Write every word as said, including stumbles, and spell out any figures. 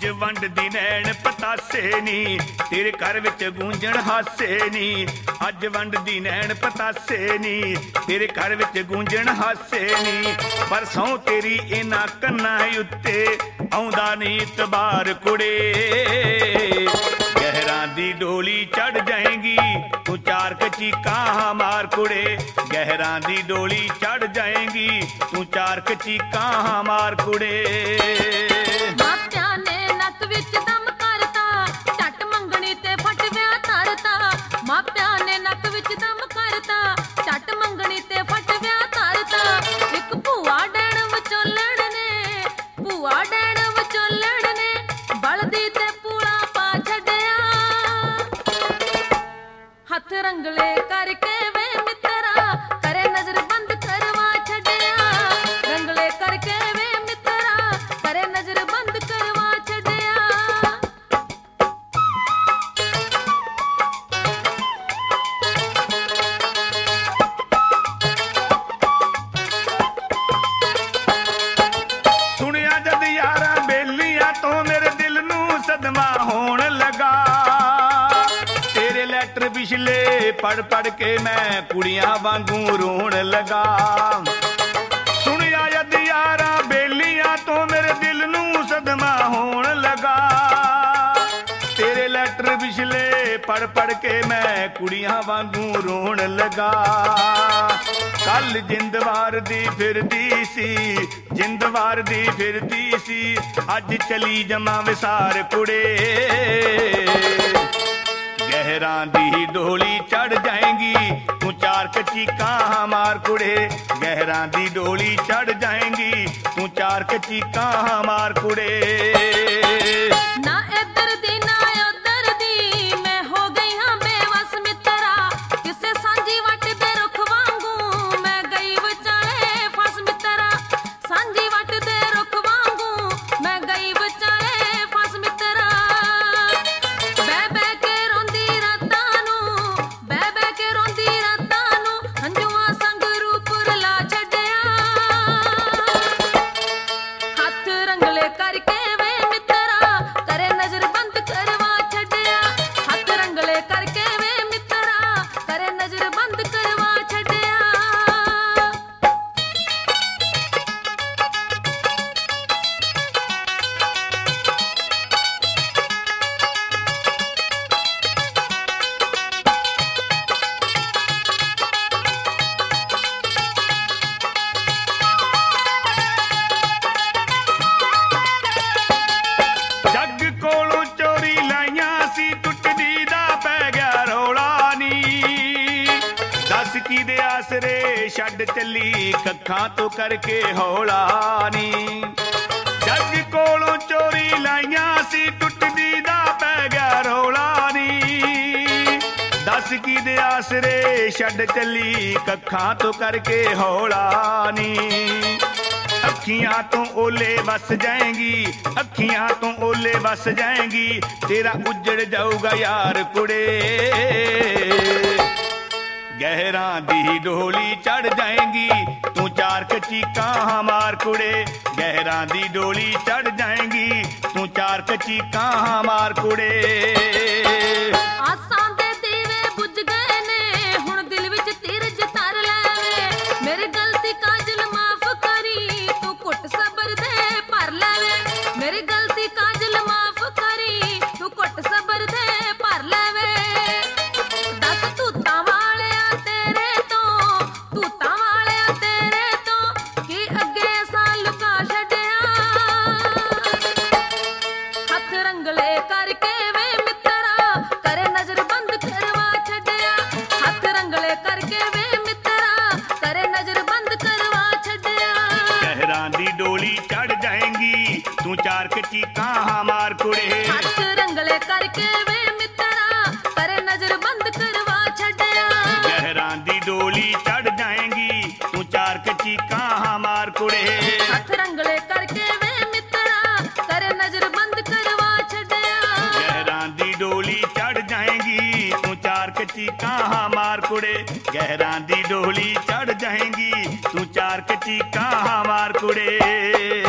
अज वंडदी नैन पतासे नी, तेरे घर विच गूंजण हासे नी। अज वंडदी नैन पतासे नी, तेरे घर विच गूंजण हासे नी। पर सौं तेरी इन्हां कन्नां उत्ते आउंदा नी इतबार कुड़े। गहरां दी डोली चढ़ जाएगी तू चार कचीकां मार कुड़े। गहरां दी डोली चढ़ जाएगी तू चार कचीकां मार कुड़े। मापियां ने नक विच दम करता, झट मंगणी ते फट विआह तरता। मापियां ने नक विच दम करता, झट मंगणी ते फट विआह तरता। इक भूआ डैण विचोलण ने, भूआ डैण विचोलण ने बलदी ते पूला पा छड्डिया। हथ रंगले करके वे मित्रा करे नजर बंद करवा छड्डिया। रंगले करके वे मित्रा करे नजर बंद करवा छड्डिया। सुनिया जद यारा बेलियां तो मेरे दिल नूं सदमा होण लगा। तेरे लैटर पिछले पढ़ पढ़ के मैं कुड़ियां वांगू रोण लगा। सुनिया जद यारा बेलियां तो मेरे दिल नूं सदमा होण लगा। तेरे लैटर पिछले पढ़ पढ़ के मैं कुड़ियां वांगू रोण लगा। कल जिंदवार दी फिरदी सी, जिंदवार दी फिरदी सी, अज चली जमा विसार कुड़े। गहरां दी डोली चढ़ जाएंगी तू चार कचीकां मार कुड़े। गहरां दी डोली चढ़ जाएंगी तू चार कचीकां मार कुड़े। ना इधर दी ना उधर दी मैं हो गई हां बेवस मित्रा। किसे सांझी वट दे रुख वांगू मैं गई विचाले फस मित्रा। सांझी वट दे रुख वांगू मैं गई विचाले फस मित्रा। बह बह के रोंदी रातां नू, बह बह के रोंदी रातां नू हंजुआं संग रूप रुला छड्डिया। हथ रंगले करके वे मित्रा करे नजर बंद करवा छड्डिया। हथ रंगले करके वे मित्रा करे नजर बंद करवा छड्डिया। जग कोलों चोरी लाइयां सी टुटदी दा पै गया रौला नी। दस की दे आसरे छड्ड चली कखां तो करके हौला नी। जग कोलों चोरी लाइयां सी टुटदी दा पै गया रौला नी। दस की दे आसरे छड्ड चली कखां तो करके हौला नी। अखियां तो ओले बस जाएंगी, अखियां तो ओले बस जाएंगी, तेरा उजड़ जाऊगा यार कुड़े। गहरां दी डोली चढ़ जाएंगी तू चार कचीकां मार कुड़े। गहरां दी डोली चढ़ जाएंगी तू चार कचीकां मार कुड़े। आसां दे दीवे बुझ गए ने हुण दिल विच तीरज तर लैवे। मेरी गलती काजल माफ करी तू कुट सबर दे भर लैवे। मेरी गलती काजल माफ करी तू कुट सबर दे भर लैवे। दस तूतां वालिया तेरे तो, तूतां वालिया तेरे तो की अगे सां लुका छड्डिया। हथ रंगले करके वे मित्रा करे नजर बंद करवा छड्डिया। हथ रंगले करके वे मित्रा करे नजर बंद करवा छड्डिया। गहरां दी डोली चढ़ जाएंगी तू चार कचीकां मार कुड़े। हथ रंगले करके वे मित्रा करे नजर बंद करवा छड्डिया। गहरां दी डोली चढ़ जाएंगी तू चार कचीकां मार कुड़े। हथ रंगले करके वे मित्रा करे नजर बंद करवा छड्डिया। गहरां दी डोली चढ़ जाएंगी तू चार कचीकां मार कुड़े। गहरां दी डोली चढ़ जाएंगी तू चार कचीकां मार कुड़े।